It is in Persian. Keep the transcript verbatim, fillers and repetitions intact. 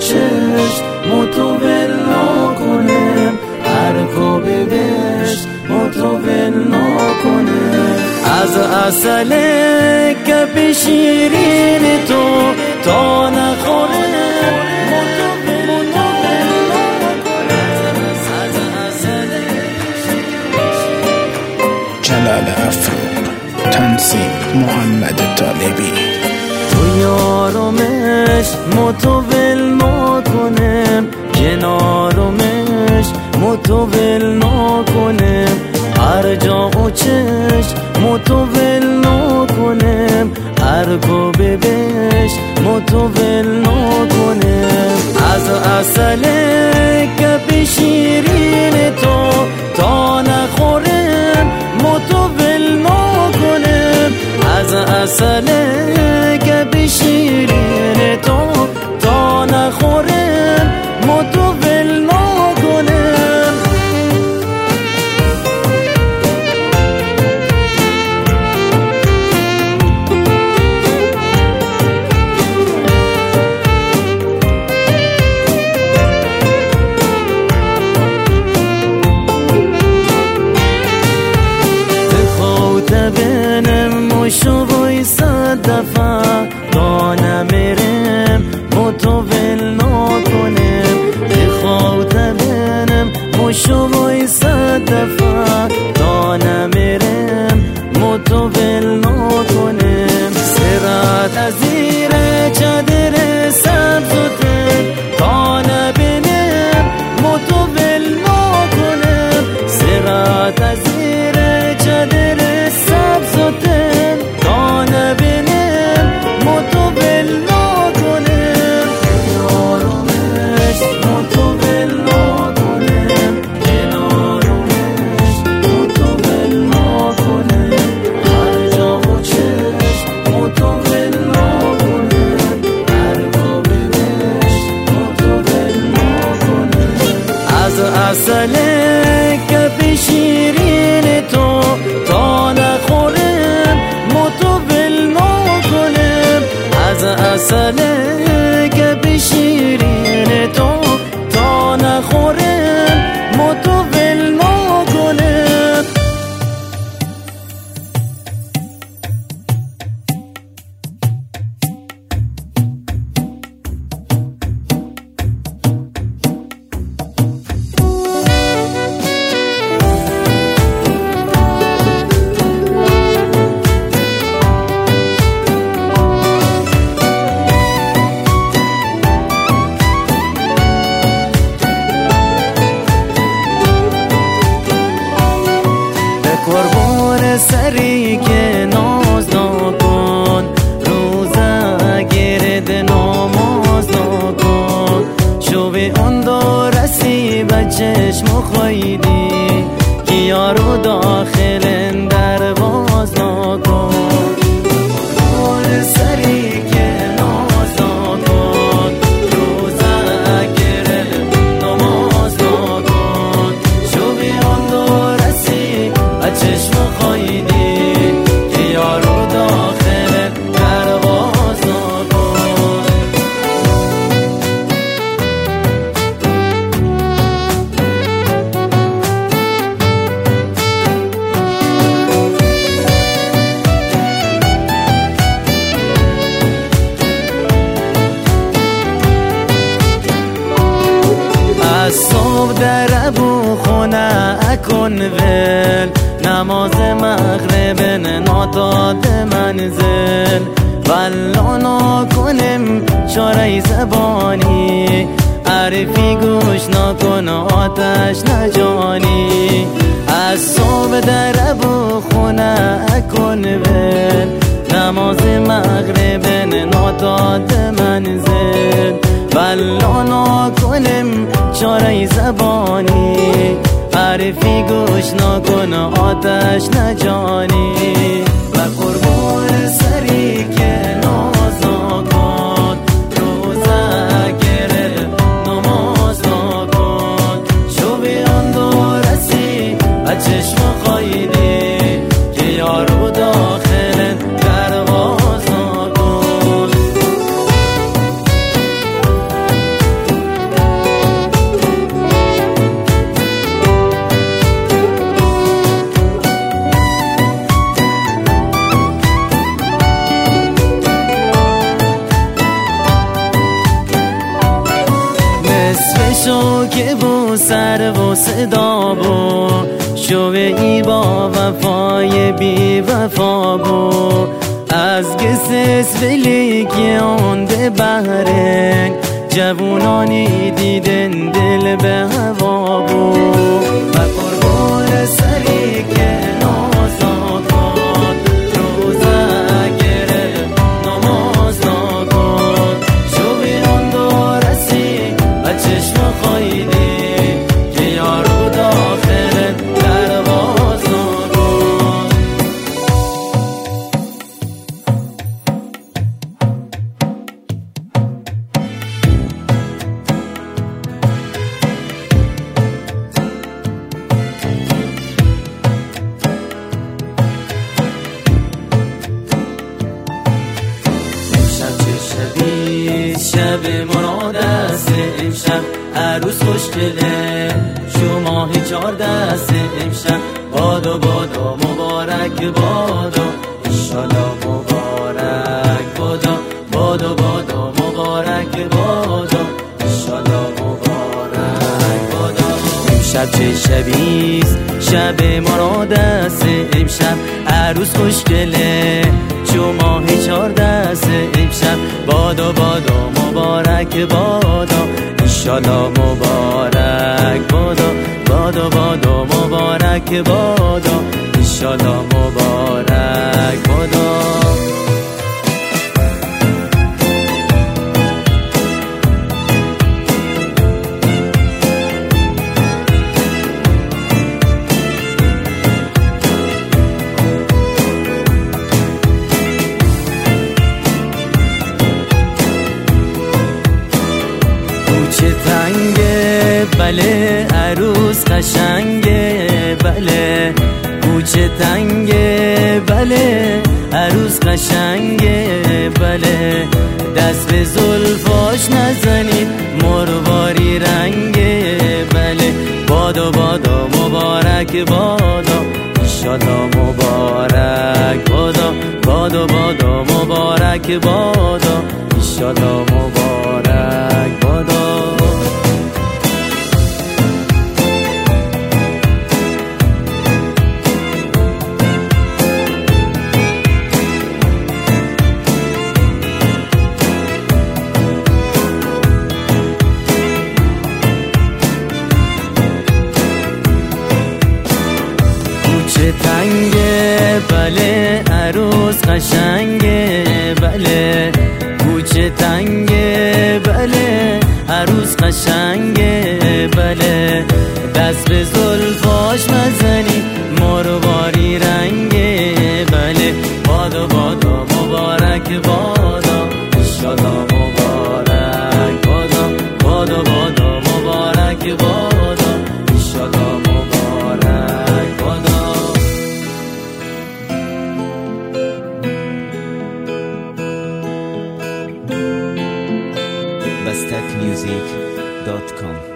چشم متول نکنم، حرفا به بهشت متول نکنم. از اصل کف شیرین تو تا نخورم متول نکنم. از اصل جلال افروق، تنظیم محمد طالبی. تو یارمش متول نکنم، کنارمش متول نکنم. هر جا و چشم متول نکنم، هر گو ببش متول نکنم. از اصل کف شیرین تو تا نخورم متول نکنم. از اصل کف شیرین تو تا نخورم متول نکنم. مشو بای صد دفعه تا نمیرم متول نکنم. بخاطبنم مشو بای صد دفعه تا نمیرم متول نکنم. سرات از زیر چادر سبزته تا نبینم متول نکنم. سرات از زیر چادر سبزته تا نبینم متول نکنم. یارمش متول نکنم، کنارمش متول نکنم. هر جا و چشم متول نکنم، هر گو ببش متول نکنم. از اصل کف شیرین تو تا نخورم متول نکنم. از اصل کف شیرین تو تا نخورم متول نکنم. قربون سری که ناز نکن، روزه گرد نماز نکن. شو به اون دو رسی به چشم خیلی که یارو داخل در باز نکن. قربون سری که ناز نکن، روزه گرد نماز نکن. شو به اون دو رسی چشم خیلی که یارو داخل در باز نکن. از صبح در ابو خونه اکن ول، نماز مغرب ناداد منزل. والله نکنم چاره زبانی، عرفی گوش نکن آتش نجانی. از صبح در ابو خونه اکن ول، نماز مغرب ناداد منزل. والله نکنم چاره زبانی، عرفی گوش نکن آتش نجانی. و قربون سری که ناز نکن، روزه گرد نماز نکن. شو به آن دو رسی و چشم خیلی که یارو داخل در باز نکن. شو که بو سر و صدا بو شوه ای با وفای بی وفا بو از گسس ولی که آنده بهرنگ جوونانی دیدن دل به هوا بو و قربان سری که نازاد باد روزه گره نماز نکن شوی آن دو رسی و چشم خواهیدی که یار بود آخر در باز نکن شب مراد است امشب عروس خوشگله شو ماهی چار دست امشب بادو بادو مبارک بادو انشالله مبارک بادو بادو بادو مبارک بادو انشالله مبارک بادو امشب چه شبیست شب مراد است امشب عروس خوشگله شو ماهی چار دست امشب بادو بادو مبارک بادو انشالله مبارک بادو بادو بادو مبارک بادو انشالله مبارک بادو کوچه تنگه بله عروس قشنگه بله کوچه تنگه بله عروس قشنگه بله دست به زلفاش نزنید مرواری رنگه بله بادو بادو مبارک بادو انشالله مبارک بادو بادو بادو مبارک بادو انشالله مبارک بادو کوچه تنگه بله عروس قشنگه بله کوچه تنگه بله عروس قشنگه بله دست به زلفاش مزنی مرواری رنگه بله بادو بادو مبارک بادو انشالله مبارک بادو بادو بادو مبارک بادو انشالله مبارک بادو bastakmusic dot com